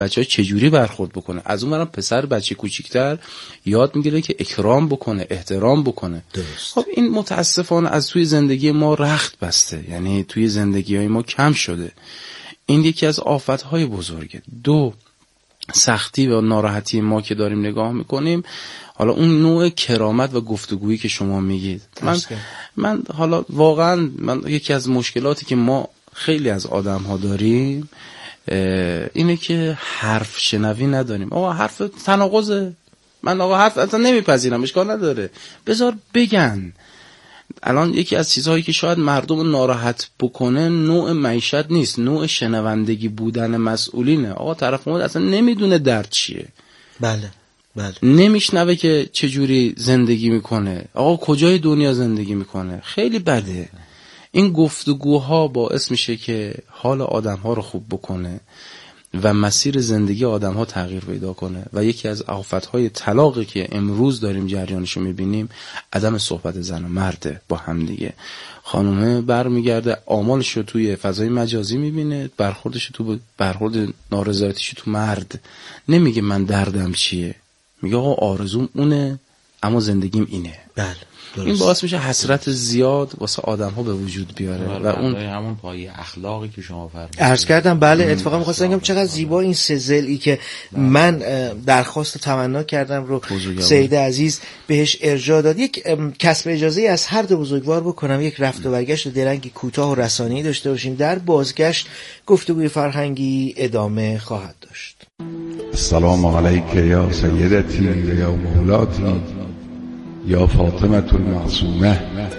بچه‌ها چجوری برخورد بکنه. از اون برم پسر بچه کوچیک‌تر یاد میگیره که اکرام بکنه، احترام بکنه. درست. خب این متاسفانه از توی زندگی ما رخت بسته، یعنی توی زندگی‌های ما کم شده. این یکی از آفت‌های بزرگه. دو، سختی و ناراحتی ما که داریم نگاه میکنیم، حالا اون نوع کرامت و گفتگویی که شما میگید، من حالا واقعا یکی از مشکلاتی که ما خیلی از آدم‌ها داریم اینه که حرف شنوی نداریم. آقا حرف تناقضه، من آقا حرف اصلا نمیپذیرم، اشکال نداره، بذار بگن. الان یکی از چیزهایی که شاید مردم ناراحت بکنه نوع معیشت نیست، نوع شنوندگی بودن مسئولینه. آقا طرف مورد اصلا نمیدونه درد چیه. بله. نمیشنوه که چجوری زندگی میکنه، آقا کجای دنیا زندگی میکنه. خیلی بده. این گفتگوها باعث میشه که حال آدم‌ها رو خوب بکنه و مسیر زندگی آدم‌ها تغییر پیدا کنه. و یکی از آفت‌های طلاقی که امروز داریم جریانشو میبینیم عدم صحبت زن و مرده با هم دیگه. خانومه برمیگرده آمالشو توی فضای مجازی میبینه، برخوردشو تو برخورد نارضایتیشو تو مرد. نمیگه من دردم چیه، میگه آقا آرزوم اونه اما زندگیم اینه. بله. درست. این باعث میشه حسرت زیاد واسه آدم‌ها به وجود بیاره و اون همون پایه اخلاقی که شما فرمودید. عرض کردم بله، اتفاقا می‌خواستم بگم چقدر زیبا این سه ضلعی که من درخواست و تمنا کردم رو سید عزیز بهش ارجاع داد. یک کسب اجازه از هر دو بزرگوار بکنم، یک رفت و برگشت درنگی کوتاه و رسانه‌ای داشته باشیم. در بازگشت گفتگوی فرهنگی ادامه خواهد داشت. السلام علیک یا سیدتی یا مولاتی یا فاطمة المعصومه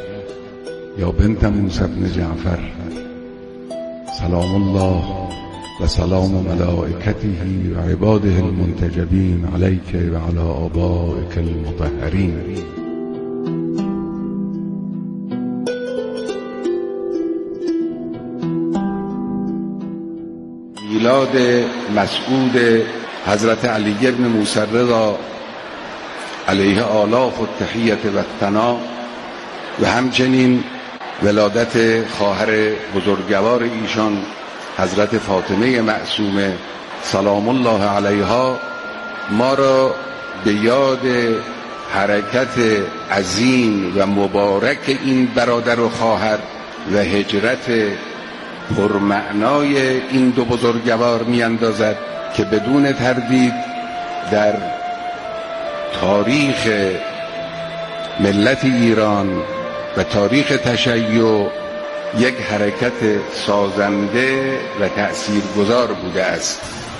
یا بنت موسی بن جعفر، سلام الله و سلام ملائکته و عباده المنتجبین علیک و علی آبائک المطهرین. میلاد مسعود حضرت علی بن موسی رضا علیه آلاف و تحیت و ثنا و همچنین ولادت خواهر بزرگوار ایشان حضرت فاطمه معصومه سلام الله علیها ما را به یاد حرکت عظیم و مبارک این برادر و خواهر و هجرت پرمعنای این دو بزرگوار می اندازد که بدون تردید در تاریخ ملت ایران و تاریخ تشیع یک حرکت سازنده و تأثیرگذار بوده است.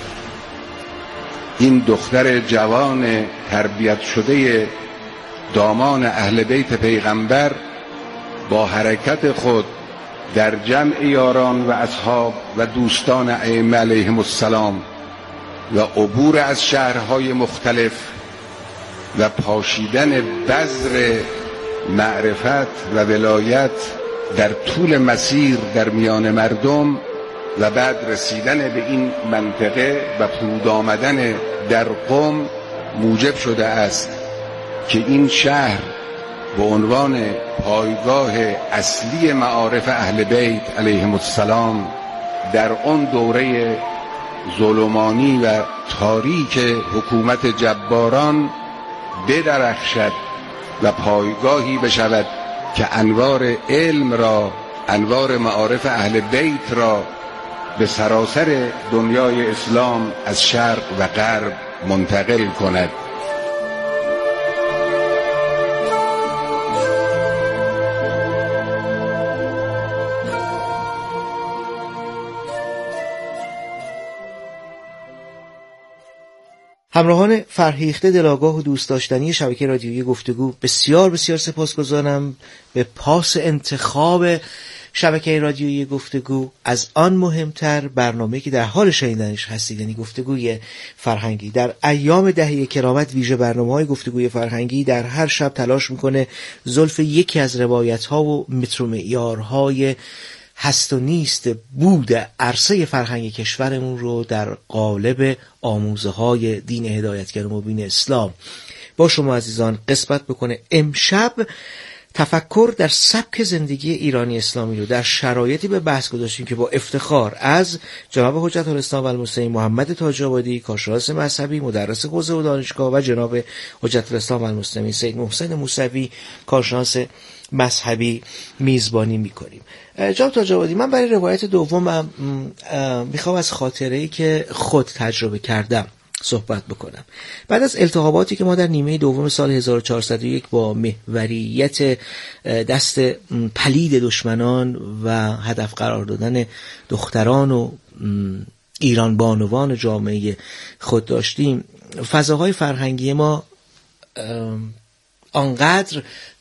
این دختر جوان تربیت شده دامان اهل بیت پیغمبر با حرکت خود در جمع یاران و اصحاب و دوستان ائمه علیهم السلام و عبور از شهرهای مختلف و پاشیدن بذر معرفت و ولایت در طول مسیر در میان مردم و بعد رسیدن به این منطقه و فرود آمدن در قم موجب شده است که این شهر به عنوان پایگاه اصلی معارف اهل بیت علیهم السلام در آن دوره ظلمانی و تاریک حکومت جباران بدرخشد و پایگاهی بشود که انوار علم را، انوار معارف اهل بیت را به سراسر دنیای اسلام از شرق و غرب منتقل کند. همراهان فرهیخته دلاگاه و دوست داشتنی شبکه رادیویی گفتگو، بسیار بسیار سپاسگزارم به پاس انتخاب شبکه رادیویی گفتگو. از آن مهمتر برنامه‌ای که در حال شنیدنش هستید، یعنی گفتگوی فرهنگی. در ایام دهه کرامت ویژه برنامه‌های گفتگوی فرهنگی در هر شب تلاش میکنه زلف یکی از روایت‌ها و متر و معیارهای هست و نیست بود عرصه فرهنگ کشورمون رو در قالب آموزه‌های دین هدایتگر مبین اسلام با شما عزیزان قسمت بکنه. امشب تفکر در سبک زندگی ایرانی اسلامی رو در شرایطی به بحث گذاشتیم که با افتخار از جناب حجت الاسلام و المسلمین محمد تاج‌آبادی، کارشناس مذهبی، مدرس حوزه و دانشگاه، و جناب حجت الاسلام و المسلمین سید محسن موسوی، کارشناس مذهبی، میزبانی میکنیم. جناب تاج‌آبادی، من برای روایت دومم میخوام از خاطره‌ای که خود تجربه کردم صحبت بکنم. بعد از التهاباتی که ما در نیمه دوم سال 1401 با محوریت دست پلید دشمنان و هدف قرار دادن دختران و ایران بانوان جامعه خود داشتیم، فضاهای فرهنگی ما آنقدر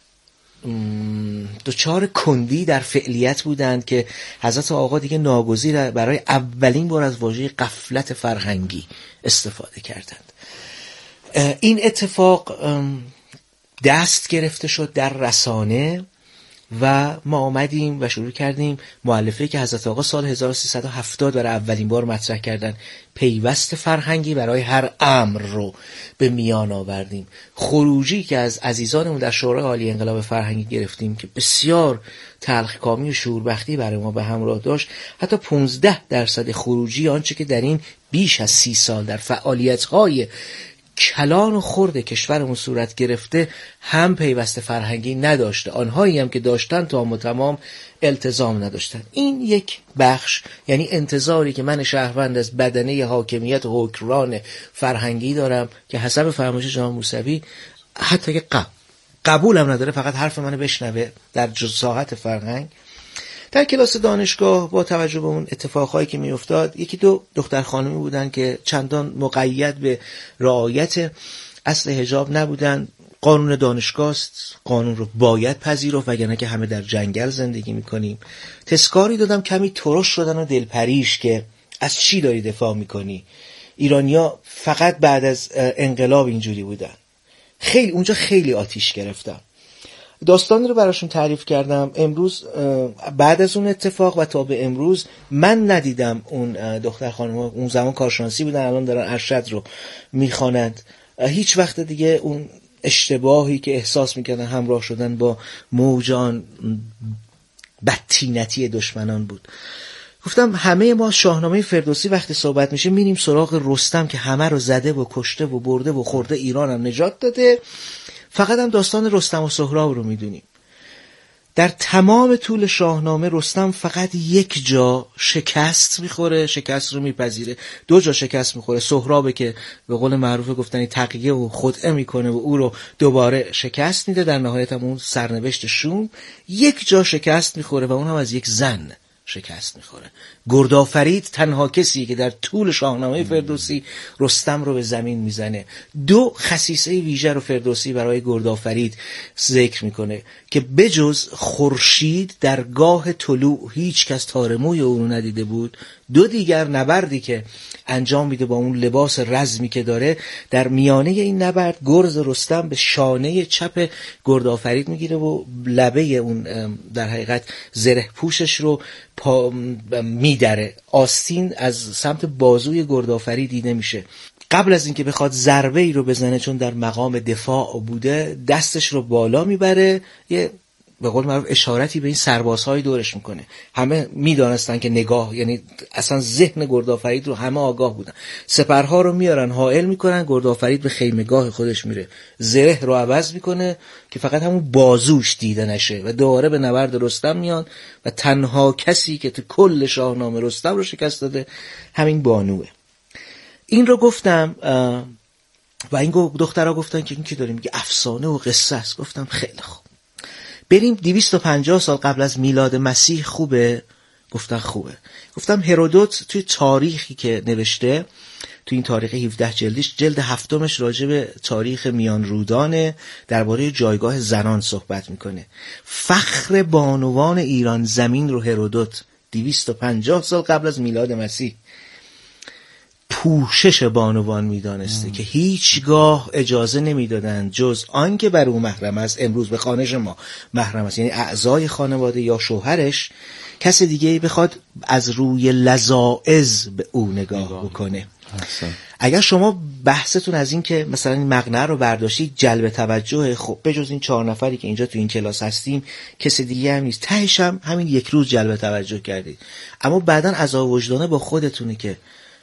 دچار کندی در فعلیت بودند که حضرت آقا دیگه ناگزیر برای اولین بار از واژه غفلت فرهنگی استفاده کردند. این اتفاق دست گرفته شد در رسانه و ما آمدیم و شروع کردیم مؤلفه‌ای که حضرت آقا سال 1370 برای اولین بار مطرح کردن، پیوست فرهنگی برای هر امر رو به میان آوردیم. خروجی که از عزیزانمون در شورای عالی انقلاب فرهنگی گرفتیم که بسیار تلخکامی و شوربختی برای ما به همراه داشت، حتی 15% خروجی آنچه که در این بیش از 30 سال در فعالیت‌های کلان و خرد کشورمون صورت گرفته هم پیوست فرهنگی نداشته، آنهایی هم که داشتن تمام و تمام التزام نداشتن. این یک بخش، یعنی انتظاری که من شهروند از بدنه حاکمیت و حکمران فرهنگی دارم که حسب فرمایش جناب موسوی حتی که قبول هم نداره، فقط حرف منو بشنوه در ساحت فرهنگ. در کلاس دانشگاه با توجه به اون اتفاقهایی که می افتاد، یکی دو دختر خانمی بودن که چندان مقید به رعایت اصل حجاب نبودن. قانون دانشگاه است، قانون رو باید پذیرفت وگرنه که همه در جنگل زندگی میکنیم. تذکاری دادم، کمی ترش شدن و دلپریش که از چی داری دفاع میکنی؟ ایرانیا فقط بعد از انقلاب اینجوری بودن. اونجا خیلی آتیش گرفتم. داستانی رو براشون تعریف کردم. امروز بعد از اون اتفاق و تا به امروز من ندیدم اون دختر خانم ها، اون زمان کارشناسی بودن، الان دارن ارشد رو میخوانند، هیچ وقت دیگه اون اشتباهی که احساس میکردن همراه شدن با موجان بدتینتی دشمنان بود. گفتم همه ما شاهنامه فردوسی وقتی صحبت میشه میریم سراغ رستم که همه رو زده و کشته و برده و خورده، ایران هم نجات داده، فقط هم داستان رستم و سهراب رو میدونیم. در تمام طول شاهنامه رستم فقط یک جا شکست میخوره، شکست رو میپذیره. 2 جا شکست میخوره، سهرابه که به قول معروف گفتنی تقیه و خدعه میکنه و او رو دوباره شکست میده، در نهایت هم اون سرنوشت شوم. 1 جا شکست میخوره و اون هم از یک زن شکست میخوره. گردآفرید تنها کسی که در طول شاهنامه فردوسی رستم رو به زمین میزنه. 2 خصیصه ویژه رو فردوسی برای گردآفرید ذکر میکنه که بجز خورشید در گاه طلوع هیچ کس تار موی او رو ندیده بود. 2 دیگر نبردی که انجام میده با اون لباس رزمی که داره، در میانه این نبرد گرز رستم به شانه چپ گردآفرید میگیره و لبه اون در حقیقت زره پوشش رو میدره. آستین از سمت بازوی گردآفرید دیده میشه. قبل از اینکه بخواد ضربه ای رو بزنه، چون در مقام دفاع بوده، دستش رو بالا میبره، یه به قول معروف اشارتی به این سربازهای دورش میکنه. همه میدانستن که نگاه، یعنی اصلا ذهن گردآفرید رو همه آگاه بودن. سپرها رو میارن حائل میکنن، گردآفرید به خیمگاه خودش میره، زره رو عوض میکنه که فقط همون بازوش دیده نشه و دوباره به نبرد رستم میان و تنها کسی که تو کل شاهنامه رستم رو شکست داده همین بانوه. این رو گفتم و این دخترها گفتن که این که داریم میگه افسانه و قصه است. گفتم خیلی خوب، بریم 250 سال قبل از میلاد مسیح خوبه؟ گفتن خوبه. گفتم هرودوت توی تاریخی که نوشته، توی این تاریخ 17 جلدیش، جلد 7 راجع به تاریخ میان رودانه، درباره جایگاه زنان صحبت میکنه. فخر بانوان ایران زمین رو هرودوت 250 سال قبل از میلاد مسیح پوشش بانوان میدانسته که هیچگاه اجازه نمیدادند جز آن که بر او محرم است، امروز به خانش ما محرم است، یعنی اعضای خانواده یا شوهرش، کس دیگه بخواد از روی لذاعز به او نگاه بکنه. اگر شما بحثتون از این که مثلا این مقنعه رو برداشتید جلب توجه، خب بجز این 4 نفری که اینجا تو این کلاس هستیم کسی دیگه هم نیست، تهش هم همین یک روز جلب توجه کردید، اما بعداً عذاب وجدانه با خودتونه که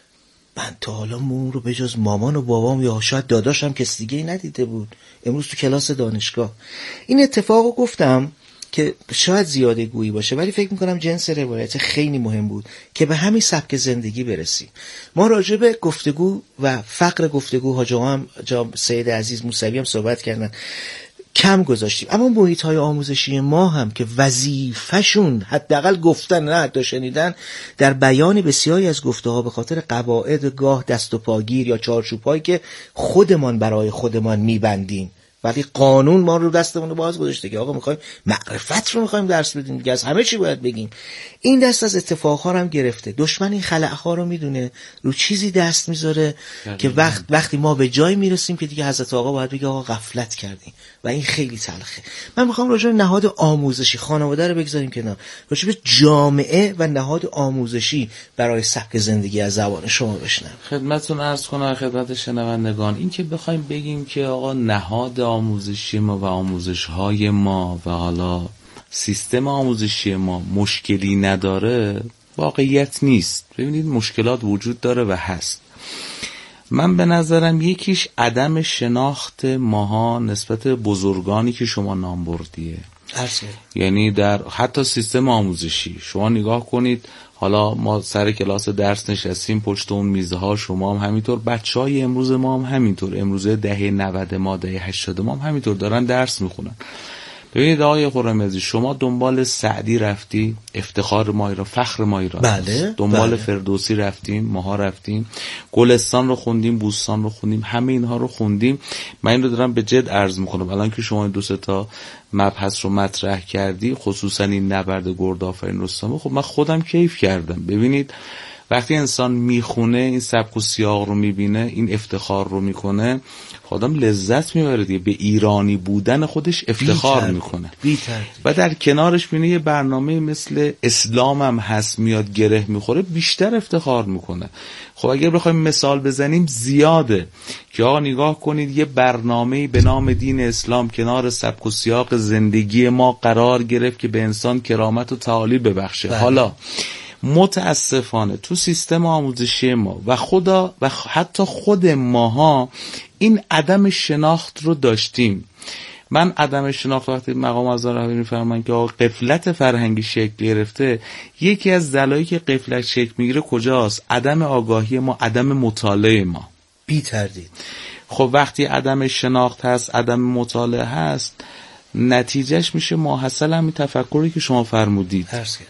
من تا حالا مون رو بجز مامان و بابام یا شاید داداشم کسی دیگه ندیده بود، امروز تو کلاس دانشگاه. این اتفاقو گفتم که شاید زیاده گویی باشه، ولی فکر میکنم جنس روایت خیلی مهم بود که به همین سبک زندگی برسیم. ما راجع به گفتگو و فقر گفتگو حاج آقا هم جناب سید عزیز موسوی هم صحبت کردن، کم گذاشتیم، اما محیط‌های آموزشی ما هم که وظیفه‌شون حداقل گفتن نه حتی شنیدن، در بیان بسیاری از گفته‌ها به خاطر قواعد گاه دست و پاگیر یا چارچوب‌هایی که خودمان برای خودمان می‌بندیم، ولی قانون ما رو دستمون رو باز گذاشته که آقا می‌خوایم معرفت رو می‌خوایم درس بدیم دیگه، از همه چی باید بگیم. این دست از اتفاق‌ها رو هم گرفته. دشمن این خلأها رو میدونه، رو چیزی دست میذاره که وقتی ما به جای میرسیم که دیگه حضرت آقا باید بگه آقا غفلت کردیم و این خیلی تلخه. من می‌خوام راجع به نهاد آموزشی، خانواده رو بگذاریم کنار، راجع به جامعه و نهاد آموزشی برای سبک زندگی از زبان شما بشنوم. خدمتتون عرض کنم خدمت شنوندگان، این که بخوایم بگیم که آقا نهاد آموزشی ما و آموزش‌های ما و حالا سیستم آموزشی ما مشکلی نداره، واقعیت نیست. ببینید مشکلات وجود داره و هست. من به نظرم یکیش عدم شناخت ماها نسبت به بزرگانی که شما نام بردیه. یعنی در حتی سیستم آموزشی شما نگاه کنید، حالا ما سر کلاس درس نشستیم پشت اون میزها، شما هم همینطور، بچهای امروز ما هم همینطور، امروزه دهه 90 ما دهه 80 ما هم همینطور دارن درس میخونن. ببینید آقای خرم‌عزیز، شما دنبال سعدی رفتی، افتخار ما ایران، فخر ما ایران. بله، دنبال بله. فردوسی رفتیم، ماها رفتیم، گلستان رو خوندیم، بوستان رو خوندیم، همه اینها رو خوندیم. من این رو دارم به جد عرض میکنم. الان که شما این 2-3 تا مبحث رو مطرح کردی، خصوصا این نبرد گردآفرین رستم، خب من خودم کیف کردم. ببینید وقتی انسان میخونه، این سبک و سیاق رو میبینه، این افتخار رو میکنه، خودم لذت میبره دیگه، به ایرانی بودن خودش افتخار میکنه. و در کنارش بینه یه برنامه مثل اسلام هم هست میاد گره میخوره، بیشتر افتخار میکنه. خب اگر بخوایم مثال بزنیم زیاده که آقا نگاه کنید یه برنامه‌ای به نام دین اسلام کنار سبک و سیاق زندگی ما قرار گرفت که به انسان کرامت و تعالی ببخشه. حالا متاسفانه تو سیستم آموزشی ما و حتی خود ماها این عدم شناخت رو داشتیم. من عدم شناخت وقتی مقام آزار میفرمان که غفلت فرهنگی شکل گرفته، یکی از دلایلی که غفلت شکل میگیره کجاست؟ عدم آگاهی ما، عدم مطالعه ما. بی تردید. خب وقتی عدم شناخت هست، عدم مطالعه هست، نتیجهش میشه ماحصل همین تفکری که شما فرمودید.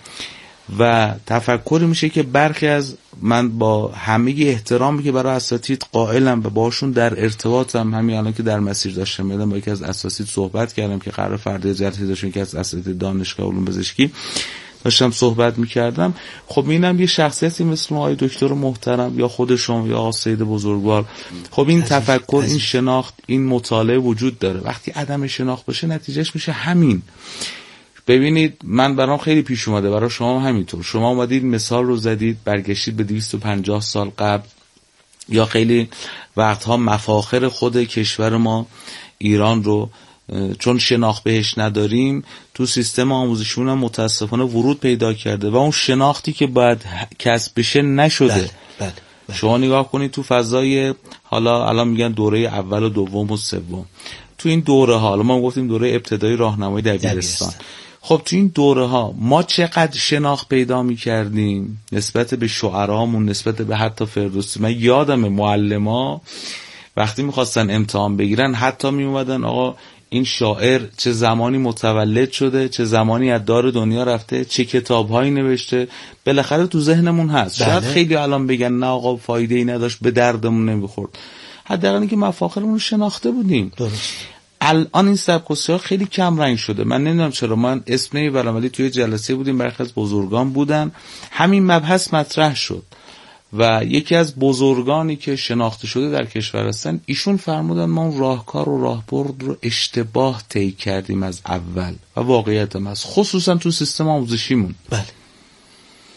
و تفکری میشه که برخی از، من با همه احترامی که برای اساتید قائلم و باشون در ارتباطم، همین الان که در مسیر داشتم میدم با یکی از اساتید صحبت کردم که قرار فردا جلسه داشتیم که از اساتید دانشگاه علوم پزشکی داشتم صحبت میکردم. خب اینم یه شخصیتی مثل آقای دکتر محترم یا خودشون یا آقا سید بزرگوار، خب این تفکر، این شناخت، این مطالعه وجود داره. وقتی عدم شناخت باشه نتیجهش میشه همین. ببینید من برام خیلی پیش اومده، برای شما همینطور. شما اومدید مثال رو زدید، برگشتید به 250 سال قبل، یا خیلی وقتها مفاخر خود کشور ما ایران رو چون شناخت بهش نداریم، تو سیستم آموزشیمون هم متاسفانه ورود پیدا کرده و اون شناختی که باید کسب بشه نشده. بله. شما نگاه کنید تو فضای، حالا الان میگن دوره اول و دوم و سوم، تو این دوره ها، حالا ما گفتیم دوره ابتدایی راهنمایی دبیرستان، خب تو این دوره ها ما چقدر شناخت پیدا می‌کردیم نسبت به شعرامون، نسبت به حتی فردوسی. من یادم معلما وقتی می‌خواستن امتحان بگیرن حتی میومدن آقا این شاعر چه زمانی متولد شده، چه زمانی از دار دنیا رفته، چه کتاب‌هایی نوشته، بالاخره تو ذهنمون هست. شاید خیلی الان بگن نه آقا فایده‌ای نداشت، به دردمون نمیخورد، حداقل اینکه مفاخرمون رو شناخته بودیم. درست. الان این سبک و سیاق خیلی کم رنگ شده. من نمیدونم چرا، من اسم نمیبرم ولی توی جلسه بودیم، برخی از بزرگان بودن، همین مبحث مطرح شد و یکی از بزرگانی که شناخته شده در کشور هستن، ایشون فرمودن ما اون راهکار و راهبرد رو اشتباه طی کردیم از اول و واقعیت هم هست، خصوصا تو سیستم آموزشیمون. بله.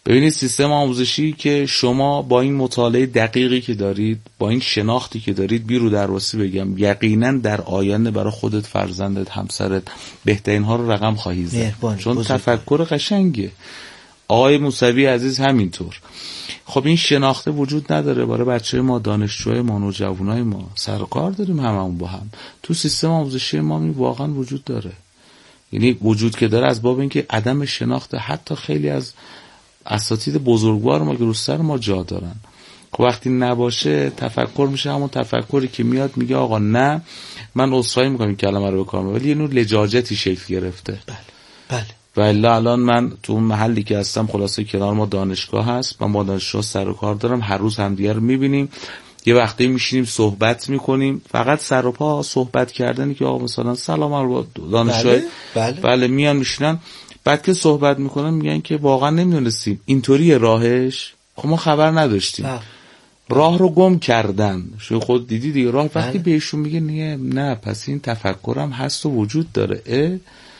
ببینید سیستم آموزشی که شما با این مطالعه دقیقی که دارید، با این شناختی که دارید، بیرو درواسی بگم یقینا در آینده برای خودت، فرزندت، همسرت بهترین ها رو رقم خواهی زد، چون تفکر قشنگه. آقای موسوی عزیز همینطور. خب این شناخته وجود نداره برای بچه ما، دانشجوهای ما، نوجوانای ما. سر و کار داریم هممون با هم. تو سیستم آموزشی ما این واقعا وجود داره. یعنی وجود که داره از باب اینکه عدم شناخت حتی خیلی از اساتید بزرگوار ما که رو سر ما جا دارن. خب وقتی نباشه تفکر میشه همون تفکری که میاد میگه آقا نه من عذرخواهی میکنم این کلمه رو بکنم، ولی یه نوع لجاجتی شکل گرفته. بله. ولی الان من تو اون محلی که هستم خلاصه کنار ما دانشگاه هست، من با دانشجو سر و کار دارم، هر روز همدیگه رو میبینیم، یه وقتی میشینیم صحبت میکنیم، فقط سر و پا صحبت کردنی که آقا مثلا سلام علیکم دانشجو بله میان میشینن، بعد که صحبت میکنن میگن که واقعا نمیدونستیم اینطوری راهش، خب ما خبر نداشتیم. راه رو گم کردن. شو خود دیدی دیگه راه وقتی بهشون میگه نه پس این تفکرم هست و وجود داره.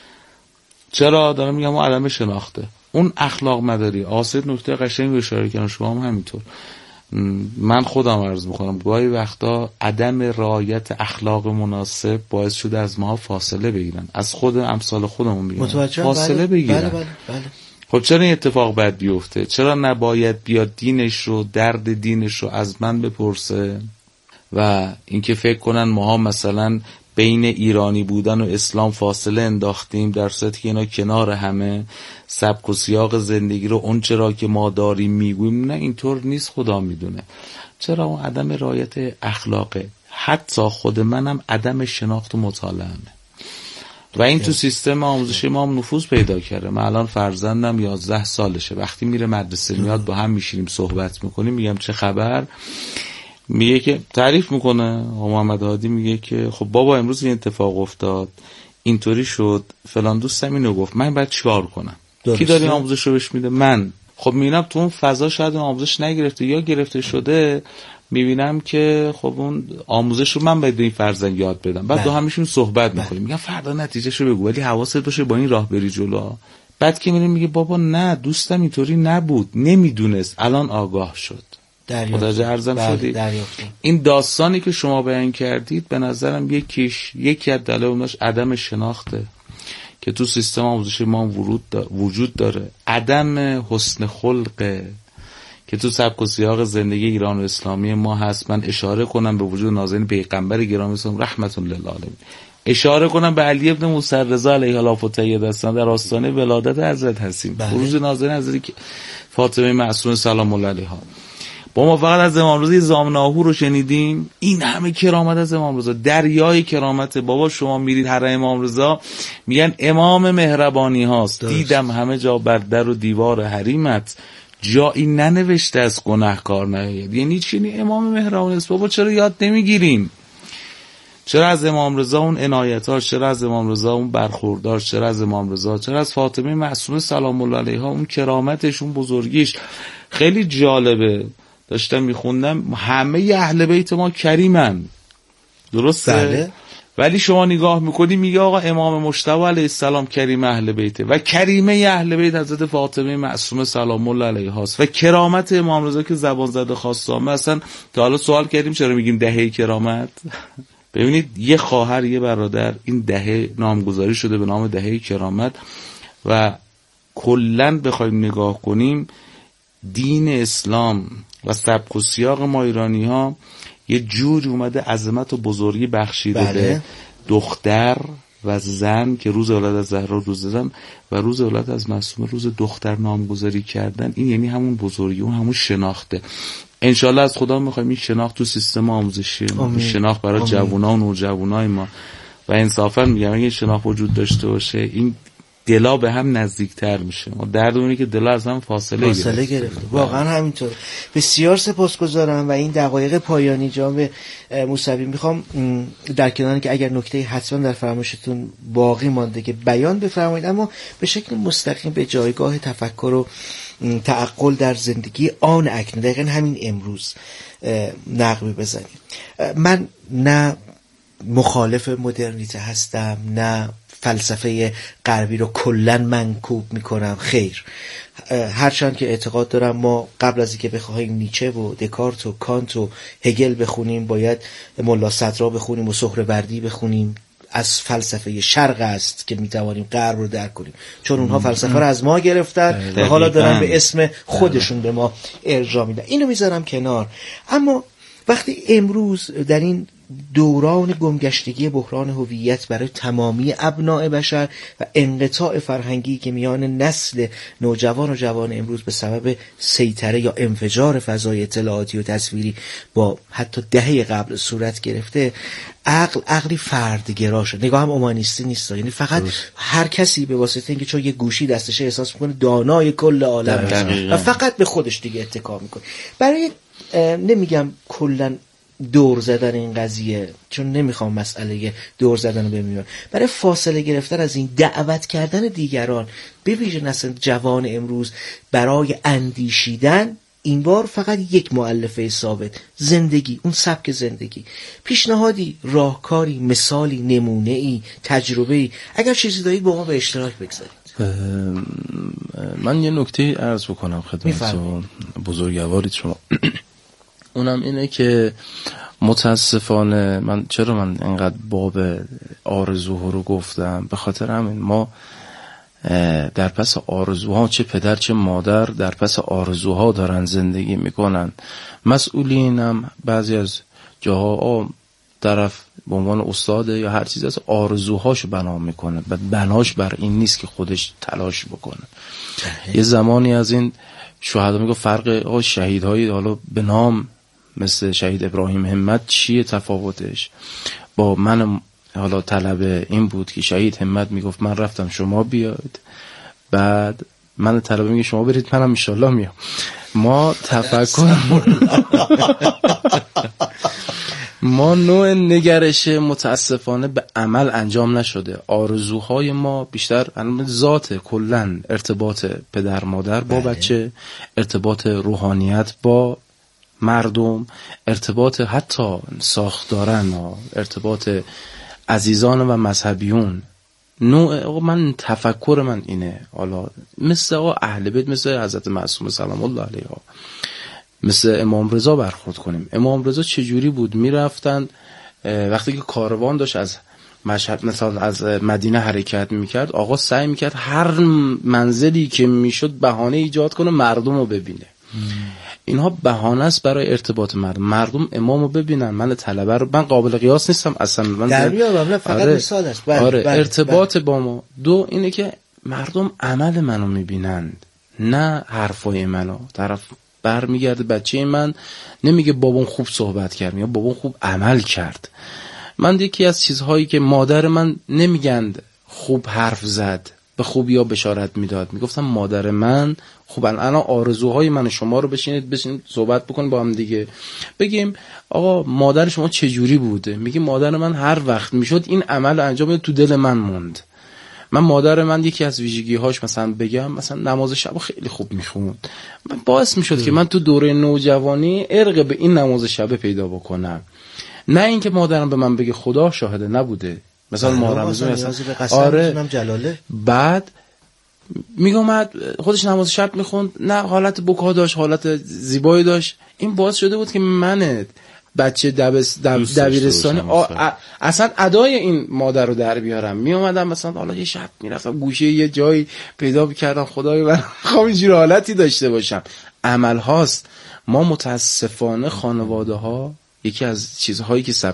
چرا دارم میگم اون عدم شناخته، اون اخلاق مداری. آسد نکته قشنگی اشاره کردن، شما هم همینطور. من خودم عرض میکنم گاهی وقتا عدم رعایت اخلاق مناسب باعث شده از ماها فاصله بگیرن، از خود امثال خودمون میگن فاصله بگیرن. بله. خب چرا این اتفاق باید بیفته؟ چرا نباید بیاد دینش رو، درد دینش رو از من بپرسه و اینکه فکر کنن ماها مثلا بین ایرانی بودن و اسلام فاصله انداختیم، در صورتی که اینا کنار همه سبک و سیاق زندگی رو اون چرا که ما داریم میگویم. نه اینطور نیست، خدا میدونه. چرا اون عدم رعایت اخلاقه. حتی خود منم عدم شناخت و مطالعه‌مه و این تو سیستم آموزشی ما هم نفوذ پیدا کرده. من الان فرزندم 11 سالشه، وقتی میره مدرسه میاد با هم میشینیم صحبت میکنیم، میگم چه خبر، میگه که تعریف میکنه. محمد هادی میگه که خب بابا امروز این اتفاق افتاد، اینطوری شد، فلان دوستم اینو گفت، من باید چیکار کنم؟ کی داره آموزش رو بهش میده؟ من. خب میبینم تو اون فضا شاید آموزش نگرفته یا گرفته شده، میبینم که خب اون آموزش رو من باید به این فرزند یاد بدم. بعد دو همیشون صحبت میکنیم، میگم فردا نتیجهشو بگو ولی حواست باشه با این راه بری جلو. بعد که میبینم میگه بابا نه دوستم اینطوری نبود، نمیدونست، الان آگاه شد. خدا عرضم شدی. این داستانی که شما بیان کردید به نظرم یکی از دلایلش عدم شناخته که تو سیستم آموزشی ما وجود داره، عدم حسن خلقه که تو سبک و سیاق زندگی ایران و اسلامی ما هست. من اشاره کنم به وجود نازنین پیغمبر گرامی اسلام رحمت للعالمین، اشاره کنم به علی ابن موسی رضا علیه الصلاه و السلام در آستانه ولادت حضرت هستیم، خروج نازنین حضرت فاطمه معصومه سلام الله علیها. با ما فقط از امام رضا زامناهو رو شنیدیم، این همه کرامت از امام رضا، دریای کرامت. بابا شما میرید حرم امام رضا میگن امام مهربانی هاست، دیدم همه جا بر در و دیوار حریمت جایی ننوشته از گناهکار نیاید. یعنی چی امام مهربانی است؟ بابا چرا یاد نمیگیریم؟ چرا از امام رضا اون عنایتاش، چرا از امام رضا اون برخورداش، چرا از امام رضا، چرا از فاطمه معصومه سلام الله علیها اون کرامتش، اون بزرگیش؟ خیلی جالبه، داشتم میخوندم همه اهل بیت ما کریمن، درسته؟ بله. ولی شما نگاه میکنی میگه آقا امام مجتبی علیه السلام کریم اهل بیته و کریمه اهل بیت حضرت فاطمه معصومه سلام الله علیها است و کرامت امام رضا که زبان زده خاصامه. اصلا تا حالا سوال کردیم چرا میگیم دهه کرامت؟ ببینید یه خواهر یه برادر این دهه نامگذاری شده به نام دهه کرامت و کلن بخوایم نگاه کنیم دین اسلام و سبک و سیاق ما ایرانی ها یه جوری اومده عظمت و بزرگی بخشیده به دختر و زن که روز ولادت از زهرا روز زن و روز ولادت از معصومه روز دختر نامگذاری کردن. این یعنی همون بزرگی، اون همون شناخته. انشالله از خدا میخوایم این شناخت تو سیستم آموزشی ما، این شناخت برای جوونا و نوجوانای ما و انصافا میگم اگه شناخت وجود داشته باشه این دلا به هم نزدیکتر میشه. ما درد اونه که دلا از هم فاصله گرفته. واقعا همینطور. بسیار سپاسگزارم و این دقایق پایانی جناب موسوی میخوام در کنار که اگر نکته حتما در فرمایشتون باقی مانده که بیان بفرمایید، اما به شکل مستقیم به جایگاه تفکر و تعقل در زندگی آن اکنون، دقیقا همین امروز نقبی بزنیم. من نه مخالف مدرنیته هستم، نه فلسفه غربی رو کلا منکوب میکنم، خیر. هرچند که اعتقاد دارم ما قبل از اینکه بخوایم نیچه و دکارت و کانت و هگل بخونیم باید ملا صدرا بخونیم و سهروردی بخونیم. از فلسفه شرق است که میتوانیم غرب رو درک کنیم، چون اونها فلسفه رو از ما گرفتن و حالا دارن به اسم خودشون به ما ارجاع میدن. اینو میذارم کنار. اما وقتی امروز در این دوران گمگشتگی بحران هویت برای تمامی ابناء بشر و انقطاع فرهنگی که میان نسل نوجوان و جوان امروز به سبب سیطره یا انفجار فضای اطلاعاتی و تصویری با حتی دهه قبل صورت گرفته، عقلی فردگرا شد. نگاه هم اومانیستی نیست، یعنی فقط هر کسی به واسطه اینکه چون یه گوشی دستشه احساس میکنه دانای کل عالم و فقط به خودش دیگه اتکا میکنه. برای نمیگم کلا دور زدن این قضیه، چون نمیخوام مسئله دور زدن رو ببینم، برای فاصله گرفتن از این دعوت کردن دیگران به ویژه نسل جوان امروز برای اندیشیدن، این بار فقط یک مؤلفه ثابت، زندگی، اون سبک زندگی. پیشنهادی، راهکاری، مثالی، نمونه‌ای، تجربه‌ای، اگر چیزی دارید با ما به اشتراک بگذارید. من یه نکته عرض بکنم خدمت بزرگوارید شما. اونم اینه که متاسفانه چرا من اینقدر باب آرزوها رو گفتم؟ به خاطر همین ما در پس آرزوها، چه پدر چه مادر در پس آرزوها دارن زندگی میکنن. مسئولین هم بعضی از جاها طرف به عنوان استاده یا هر چیز از آرزوهاشو بنا میکنه و بناش بر این نیست که خودش تلاش بکنه. یه زمانی از این شهدا میگه فرق شهیدهای حالا به نام مثل شهید ابراهیم همت چیه تفاوتش با من؟ حالا طلب این بود که شهید همت میگفت من رفتم شما بیاید، بعد من طلبه میگه شما برید منم انشالله میام. ما تفکر ما نوع نگرش متاسفانه به عمل انجام نشده. آرزوهای ما بیشتر ذات کلن ارتباط پدر مادر با بچه، ارتباط روحانیت با مردم، ارتباط حتی ساختارن، ارتباط عزیزان و مذهبیون. نوع من تفکر من اینه، حالا مثل اهل بیت، مثل حضرت معصومه سلام الله علیها، مثل امام رضا برخورد کنیم. امام رضا چجوری بود؟ میرفتن وقتی که کاروان داشت از مشهد مثلا از مدینه حرکت میکرد، آقا سعی میکرد هر منزلی که میشد بهانه ایجاد کنه مردم رو ببینه. اینها بهانه است برای ارتباط مردم امامو ببینن. من طلبه رو، من قابل قیاس نیستم اصلا، من در میارم، فقط مثال است. ارتباط با ما. دو اینه که مردم عمل منو میبینند، نه حرفای منو. طرف برمیگرده بچه من نمیگه بابام خوب صحبت کرد، میگه بابام خوب عمل کرد. من یکی از چیزهایی که مادر من نمیگند خوب حرف زد، به خوبیا بشارت میداد، میگفتم مادر من خوب. الان آرزوهای من شما رو بشینید صحبت بکن با هم دیگه، بگیم آقا مادر شما چجوری بوده؟ میگه مادر من هر وقت میشد این عمل انجام میداد، تو دل من موند. من مادر من یکی از ویژگی‌هاش مثلا بگم، مثلا نماز شب خیلی خوب میخوند، من باعث میشد که من تو دوره نوجوانی ارق به این نماز شب پیدا بکنم. نه اینکه مادرم به من بگه خدا شاهده نبوده، مثلا ما رمضان آره جلاله، بعد میگم خودش نماز شب میخوند، نه حالت بکا داشت، حالت زیبایی داشت. این باعث شده بود که من بچه دبیرستانی اصلا ادای این مادر رو در بیارم. می اومدم مثلا حالا یه شب میرفتم گوشه یه جایی پیدا میکردم خدای من خواهم اینجور حالتی داشته باشم. عمل هاست. ما متاسفانه خانواده ها یکی از چیزهایی که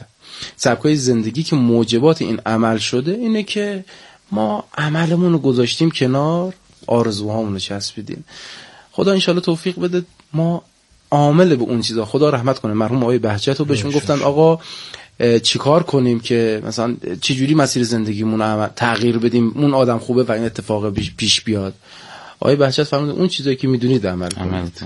سبکای زندگی که موجبات این عمل شده اینه که ما عملمون رو گذاشتیم کنار، آرزوهامون رو چسبیدیم. خدا انشالله توفیق بده ما عامل به اون چیزا. خدا رحمت کنه مرحوم آقای بهجت رو، بهشون گفتن آقا چیکار کنیم که مثلا چجوری مسیر زندگیمون رو تغییر بدیم اون آدم خوبه و این اتفاق پیش بیاد. آقای بهجت فرمودن اون چیزایی که میدونید عمل کنید.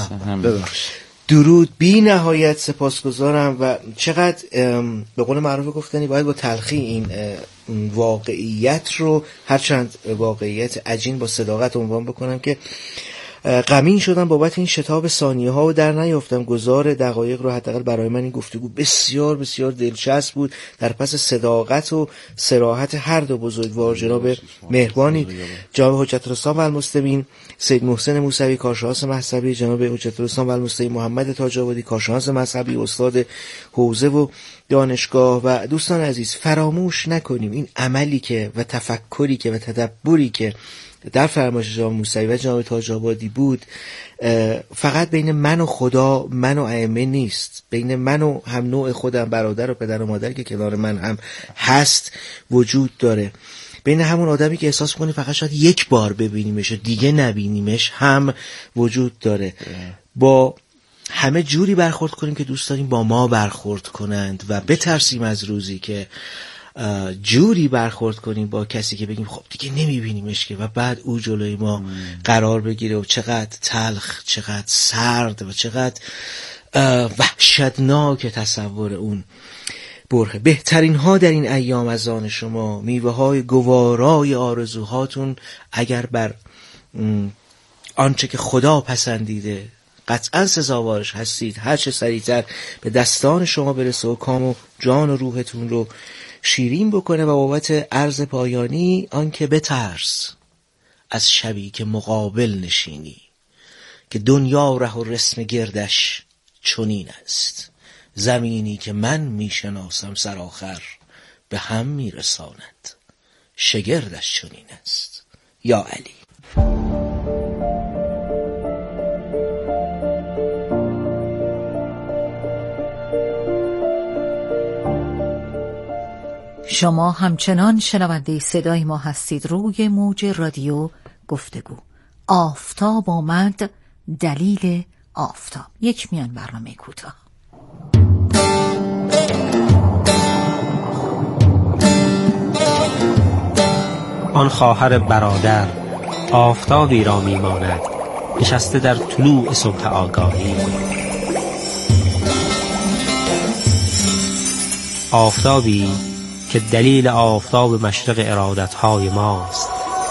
درود بی نهایت سپاسگزارم. و چقدر به قول معروف گفتنی باید با تلخی این واقعیت رو، هرچند واقعیت عجین، با صداقت عنوان بکنم که غمین شدم بابت این شتاب ثانیه ها و در نیافتم گذار دقایق رو. حداقل برای من این گفتگو بسیار بسیار دلچسب بود. در پس صداقت و صراحت هر دو بزرگوار، جناب مهربانی جناب حجت الاسلام و المسلمین سید محسن موسوی کارشناس مذهبی، جناب حجت الاسلام و المسلمین محمد تاج آبادی کارشناس مذهبی، استاد حوزه و دانشگاه، و دوستان عزیز فراموش نکنیم این عملی که و تفکری که و تدبری که در فرمایش جناب موسوی و جناب تاج آبادی بود فقط بین من و خدا، من و ائمه نیست، بین من و هم نوع خودم، برادر و پدر و مادر که کنار من هم هست وجود داره، بین همون آدمی که احساس کنی فقط شاید یک بار ببینیمش و دیگه نبینیمش هم وجود داره. با همه جوری برخورد کنیم که دوست داریم با ما برخورد کنند و بترسیم از روزی که جوری برخورد کنیم با کسی که بگیم خب دیگه نمیبینیمش که، و بعد او جلوی ما قرار بگیره و چقدر تلخ، چقدر سرد و چقدر وحشتناک تصور اون برهه. بهترین ها در این ایام از آن شما، میوه های گوارای آرزوهاتون اگر بر آنچه که خدا پسندیده قطعا سزاوارش هستید، هر چه سریعتر به دستان شما برسه و کام و جان و روحتون رو شیرین بکنه. و بابت عرض پایانی آنکه بترس از شبی که مقابل نشینی، که دنیا ره و رسم گردش چنین است، زمینی که من میشناسم سرآخر به هم میرساند، شگردش چنین است. یا علی. شما همچنان شنونده صدای ما هستید روی موج رادیو گفتگو. آفتاب آمد، دلیل آفتاب، یک میان برنامه کوتاه. آن خواهر برادر آفتابی را میماند نشسته در طلوع صبح آگاهی. آفتابی که دلیل آفتاب مشرق ارادتهای ماست.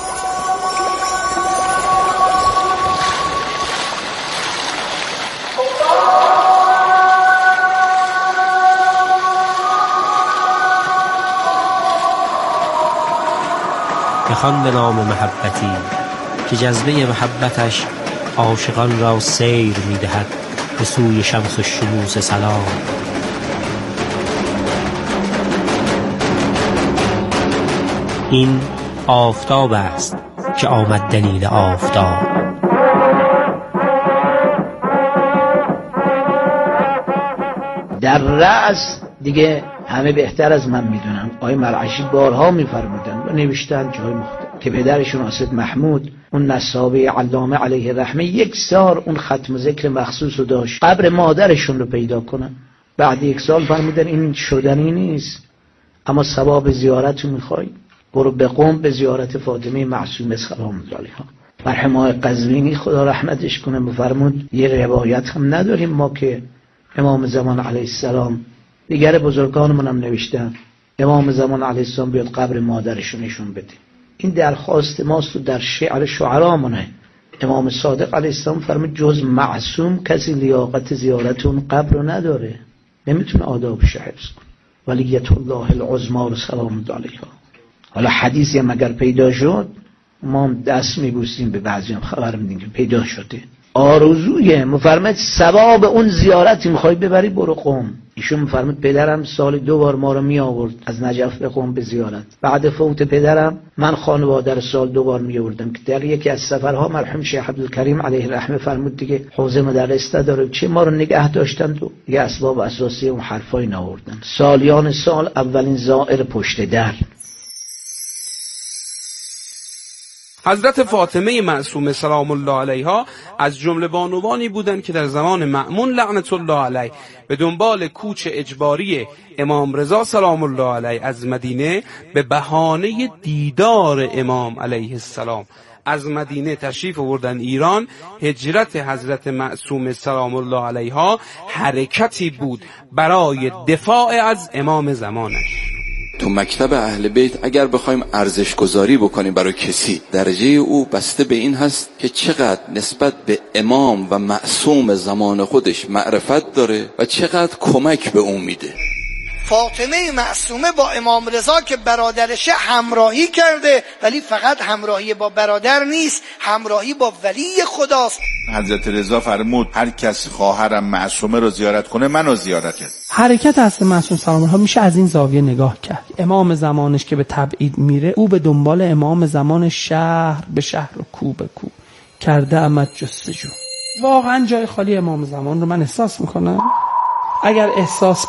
بخوان به نام محبتی که جذبه محبتش عاشقان را سیر می‌دهد به سوی شمس الشموس سلام. این آفتاب است که آمد دلیل آفتاب. در رأس دیگه همه بهتر از من میدونن. آقای مرعشی بارها میفرمودن و نوشتن جای مختلف که پدرشون اسد محمود اون نسابه علامه علیه رحمه 1 سال اون ختم ذکر مخصوص رو داشت قبر مادرشون رو پیدا کنن. بعد 1 سال فرمودن این شدنی نیست، اما ثواب زیارت رو میخوای، برو به قم به زیارت فاطمه معصومه سلام الله علیها. مرحوم آقای قزوینی خدا رحمتش کنه بفرمود یه روایت هم نداریم ما که امام زمان علیه السلام، دیگر بزرگانمون هم نوشتن امام زمان علیه السلام بیاد قبر مادرشو نشون بده. این درخواست ماست و در شعر شعرامونه. امام صادق علیه السلام فرمود جز معصوم کسی لیاقت زیارت اون قبر رو نداره، نمیتونه آدابش حفظ کنه. ولیت الله العظمی و سلام الله علیها. حالا حدیثی هم اگر پیدا شد ما هم دست میبوسیم، به بعضی هم خبر میدیم که پیدا شده. آرزوی مفرمت ثواب اون زیارتی میخوای ببری برو قم. ایشون مفرمت پدرم سال 2 بار ما رو می آورد از نجف به قم به زیارت. بعد فوت پدرم من خانواده رو سال 2 بار می آوردم که در یکی از سفرها مرحوم شیخ عبدالکریم علیه الرحمه فرمود دیگه حوزه مدرسه داره چه ما رو نگه داشتن و دیگه اسباب اساسی اون حرفای نآوردن. سالیان سال اولین زائر پشت در حضرت فاطمه معصومه سلام الله علیها از جمله بانوانی بودند که در زمان مأمون لعنت الله علیه به دنبال کوچ اجباری امام رضا سلام الله علیه از مدینه به بهانه دیدار امام علیه السلام از مدینه تشریف آوردن ایران. هجرت حضرت معصومه سلام الله علیها حرکتی بود برای دفاع از امام زمانش. تو مکتب اهل بیت اگر بخوایم ارزش گذاری بکنیم برای کسی، درجه او بسته به این هست که چقدر نسبت به امام و معصوم زمان خودش معرفت داره و چقدر کمک به اون میده. فاطمه معصومه با امام رضا که برادرشه همراهی کرده، ولی فقط همراهی با برادر نیست، همراهی با ولی خداست. حضرت رضا فرمود هر کس خواهرم معصومه رو زیارت کنه منو زیارت کرد. حرکت حضرت معصوم سلام الله میشه از این زاویه نگاه کرد. امام زمانش که به تبعید میره، او به دنبال امام زمان شهر به شهر و کو به کو کرده امد جستجو. واقعا جای خالی امام زمان رو من احساس میکنم. اگر احساس